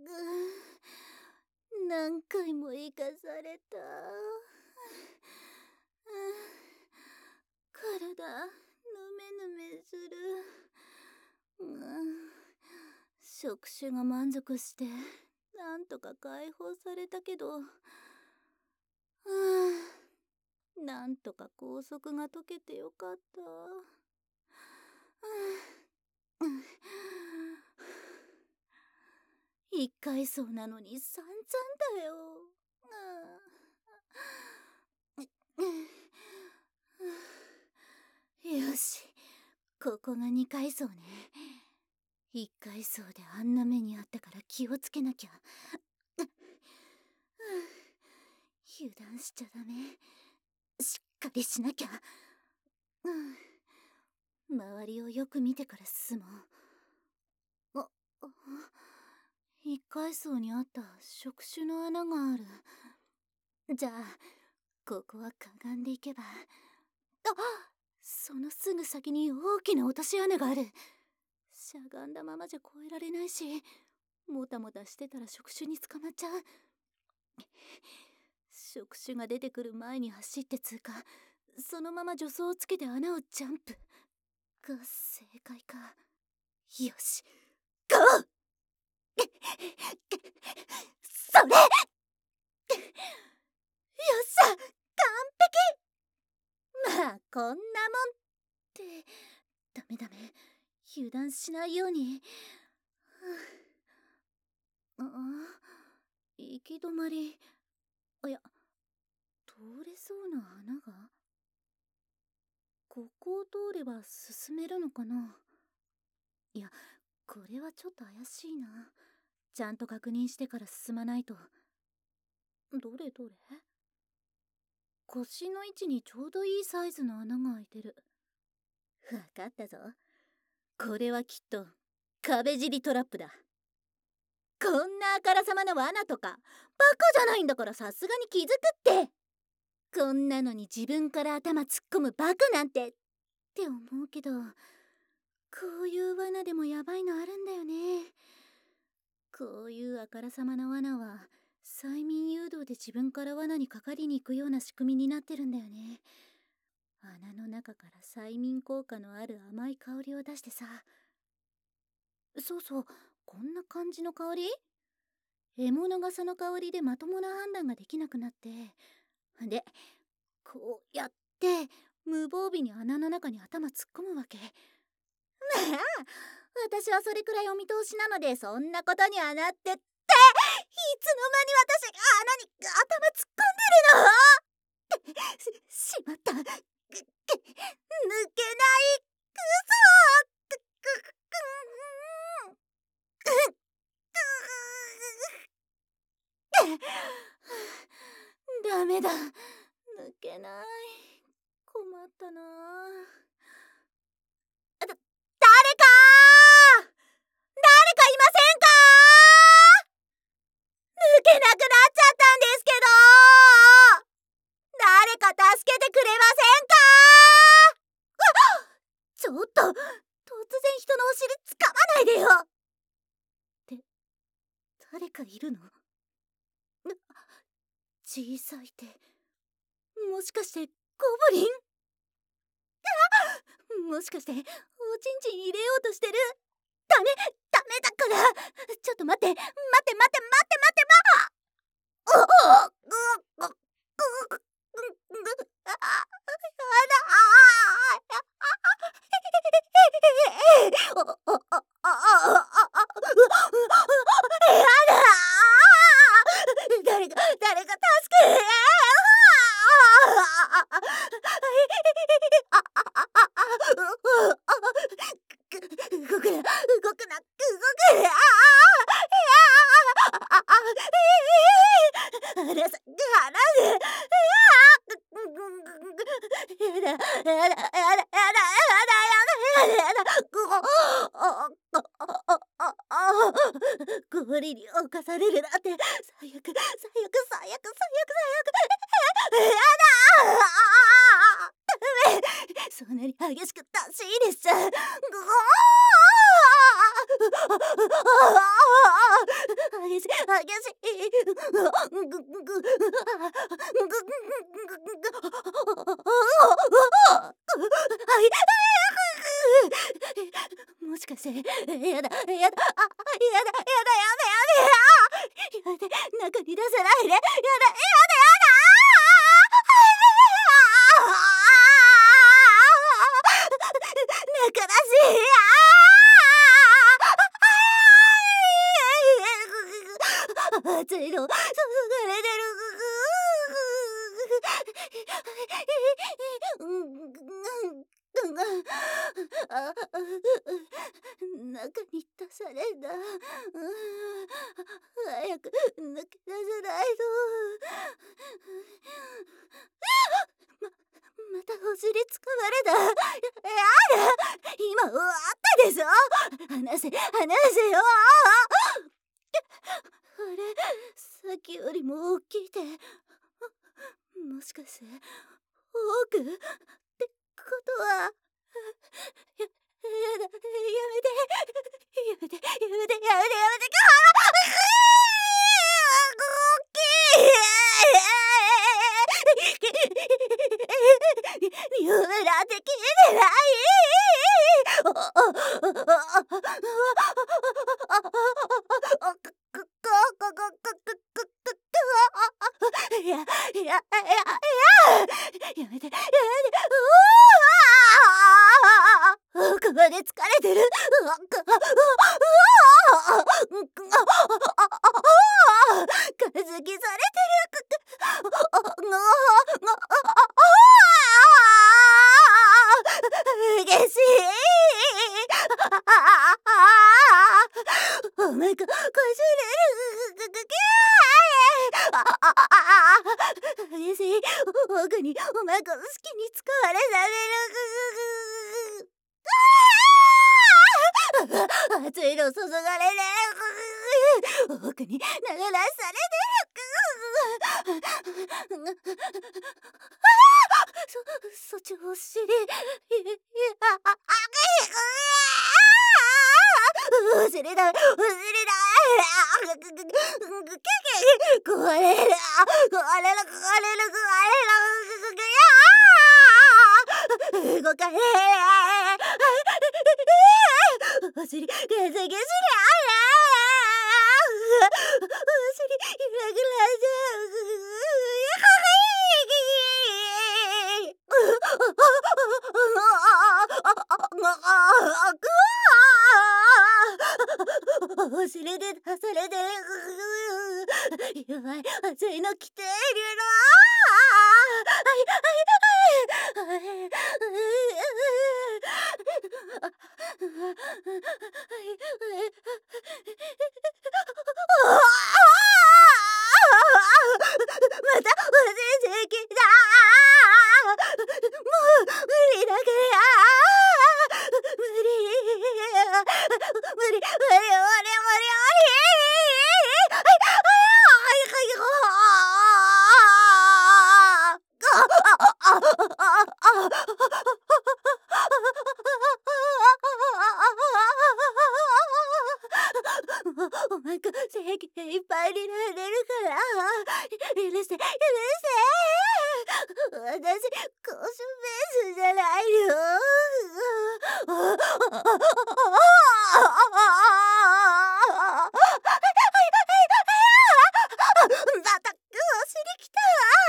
何回も生かされた。体ぬめぬめする。触手が満足してなんとか解放されたけど、なんとか拘束が解けてよかった。一階層なのに散々だよ。よし、ここが二階層ね。一階層であんな目にあったから気をつけなきゃ。油断しちゃダメ。しっかりしなきゃ。周りをよく見てから進もう。一階層にあった触手の穴がある。じゃあここはかがんでいけば。そのすぐ先に大きな落とし穴がある。しゃがんだままじゃ越えられないし、もたもたしてたら触手に捕まっちゃう。触手が出てくる前に走って通過、そのまま助走をつけて穴をジャンプが正解か。よし、ゴー！それ！よっしゃ、完璧！まあこんなもんってダメダメ、油断しないように。行き止まり。いや、通れそうな穴が。ここを通れば進めるのかな。いや、これはちょっと怪しいな。ちゃんと確認してから進まないと。どれどれ。腰の位置にちょうどいいサイズの穴が開いてる。わかったぞ。これはきっと壁尻トラップだ。こんなあからさまな罠とかバカじゃないんだから、さすがに気づくって。こんなのに自分から頭突っ込むバカなんてって思うけど、こういう罠でもヤバいのあるんだよね。こういうあからさまな罠は催眠誘導で自分から罠にかかりに行くような仕組みになってるんだよね。穴の中から催眠効果のある甘い香りを出してさ。そうそう、こんな感じの香り。獲物がその香りでまともな判断ができなくなって、でこうやって無防備に穴の中に頭突っ込むわけ。まあ私はそれくらいお見通しなのでそんなことにはなってって。いつの間に私が穴に頭突っ込んでるの。しまった。抜けない。くそダメだ、抜けない。困ったな。誰かいませんか？抜けなくなっちゃったんですけど。誰か助けてくれませんか？ちょっと突然人のお尻掴まないでよ。って誰かいるの？小さい手、もしかしてゴブリン？もしかしておちんちん入れようとしてる？ダメだから。ちょっと待って待って待って待って誰か助けて。動くな動くな動くな。離せ。やだやだやだやだやだやだやだ。ゴリに侵されるなんて最悪最悪最悪最悪最悪。やだ。ダメ。そんなに激しく出しいいです。 激しい。もしかして、やだ、やだ、やだ、やだ、やめて、中に出さないで、やだ、中だし、熱いの、注がれてる。中に出されんだ。早く抜け出さないと。またお尻つかまれた。やだ、今終わったでしょ。話せよ。あれ、さっきよりも大きいってもしかして多くってことは、やだ、やめて、大きい。夢なんて聞いてない。やめて。奥まで疲れてる。風邪気されてる。激しい。お前か、こじれる。激しい。奥にお前が好きに使われられる。熱いの注がれる。奥に流らされてる。そっちお尻。お尻だ。壊れる。動かねえ。お尻、ゲスゲスにあれ。お尻、ゆらぐらじゃう。お尻で出されてる。やばい、熱いの来てるの。またおせせきだ。もう無理だから。無理。お前が精液でいっぱいになれるから許して。私、公衆ベースじゃないよ。またお尻きた。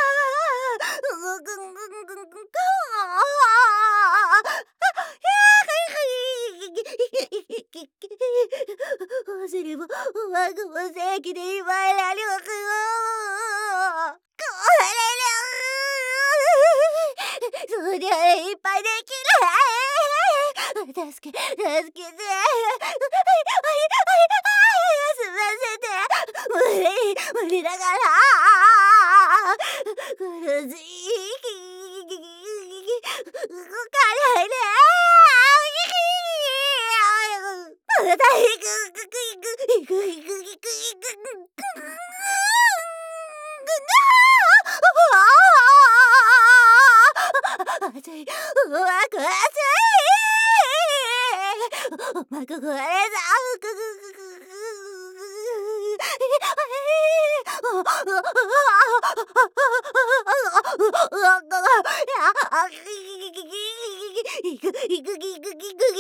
お尻もおまぐも正規で祝えられる。そりゃいっぱいできない。助けて。休ませて。無理だから。苦しい。動かないで。また行く。熱い。うわ、熱い。おまく壊れた。 いくぎくぎく